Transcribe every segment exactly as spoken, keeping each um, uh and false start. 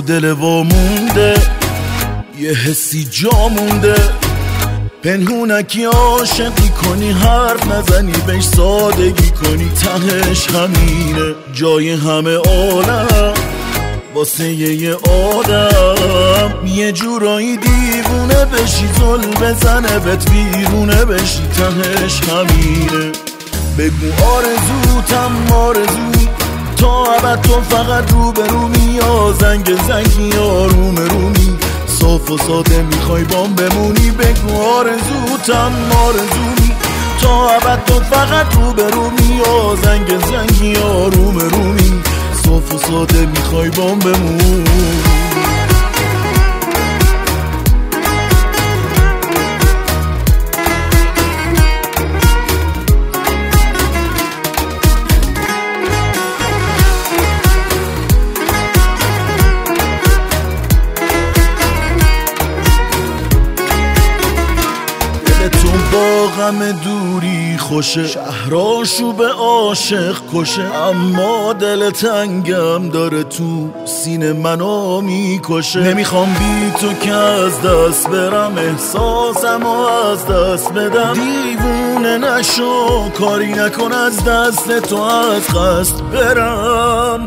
دل وامونده یه حسی جا مونده، پنهونکی عاشقی کنی حرف نزنی بهش سادگی کنی، تهش همینه جای همه عالم واسه یه آدم، یه جورایی دیوونه بشی زل بزنه بهت ویرونه بشی، تهش همینه. بگو آرزوتم آرزوی تا ابد تو فقط رو به رومی، یا زنگ زنگی یا روم رومی، صاف و ساده میخوای بام بمونی. بگو آرزوتم آرزوی تا ابد تو فقط رو به رومی، یا زنگ زنگی یا روم رومی، صاف و ساده میخوای بام بمونی. با غم دوری خوشه، شهراشو به عاشق کشه، اما دل تنگم داره تو سینه منو میکشه. نمیخوام بی تو که از دست برم، احساسم و از دست بدم، دیوونه نشو کاری نکن از دست تو از قصد برم.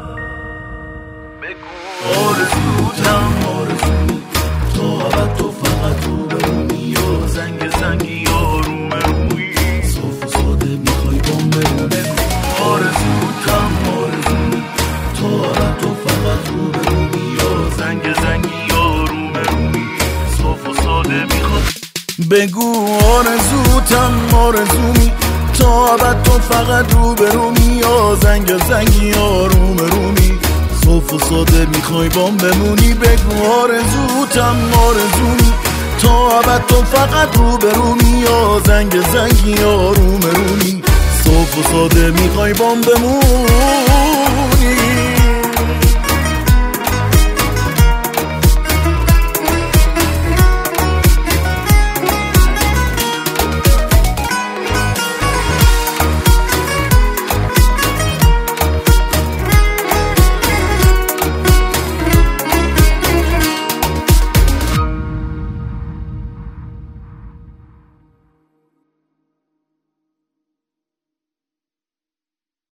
بگو آرزوتم آرزو تا ابد تو فقط رو برومی، یا زنگ زنگی یا روم روی، صاف و ساده میخوای بام بمونه. آرزوتم آرزو تا ابد تو فقط رو برومی، یا زنگ زنگی یا روم روی، صاف و ساده میخوای. بگو آرزوتم آرزومی تا ابد تو فقط رو برومی، یا زنگ زنگی یا روم رومی، صاف و ساده میخوای بام بمونی. بگو آرزوتم آرزومی تا ابد تو فقط رو برومی، یا زنگ زنگی یا روم رومی، صاف و ساده میخوای بام بمونی.